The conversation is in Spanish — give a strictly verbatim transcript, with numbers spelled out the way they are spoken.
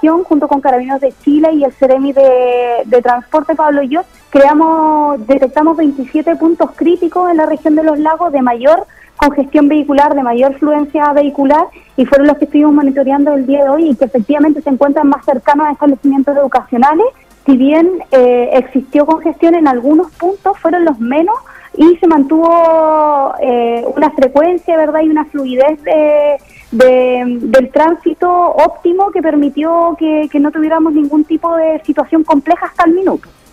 investigación, junto con Carabineros de Chile y el Ceremi de, de Transporte Pablo Llot, creamos, detectamos veintisiete puntos críticos en la región de los lagos de mayor congestión vehicular, de mayor fluencia vehicular, y fueron los que estuvimos monitoreando el día de hoy y que efectivamente se encuentran más cercanos a establecimientos educacionales. Si bien eh, existió congestión en algunos puntos, fueron los menos y se mantuvo eh, una frecuencia, ¿verdad?, y una fluidez de, de, del tránsito óptimo que permitió que, que no tuviéramos ningún tipo de situación compleja hasta el minuto.